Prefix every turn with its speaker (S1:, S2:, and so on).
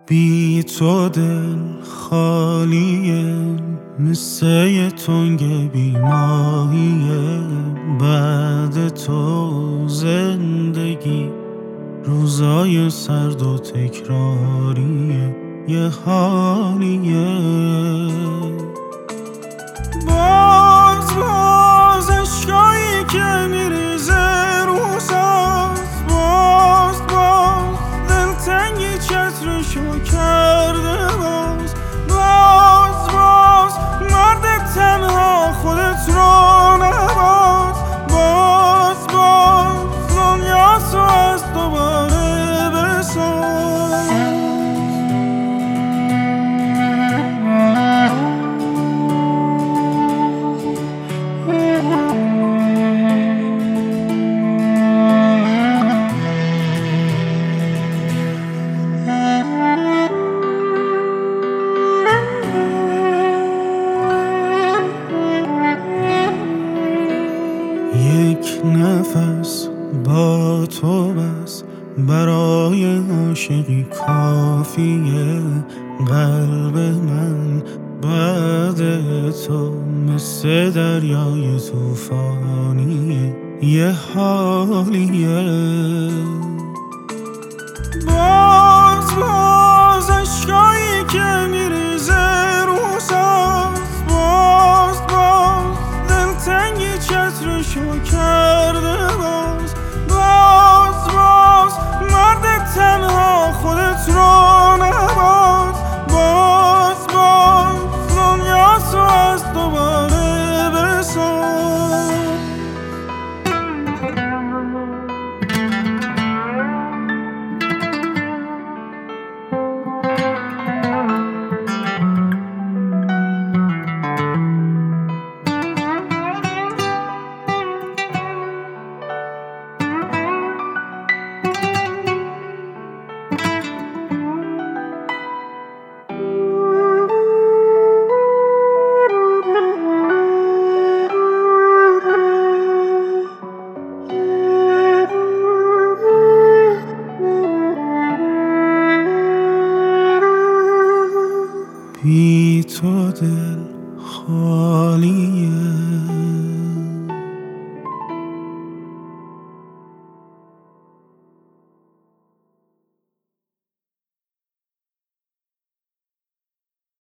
S1: بی تو دل خالیه، مثل یه تنگ بیماریه. بعد تو زندگی روزای سرد و تکراریه، یه حالیه. باز عشقایی که میریزه روزاست، باز دلتنگی چترشو کرده. باز مرد تنها خودت رو نباز. باز دنیا تو از دوباره بساز. یک نفس با تو بس برای عاشقی کافیه. قلب من بعد تو مثل دریای طوفانیه، یه حالیه. باز عشقایی که میریزه روزاست، باز دلتنگی چترشو کرده. باز مرد تنها خودت رو نباز. باز دنیا تو از دوباره بساز. بی تو دل خالی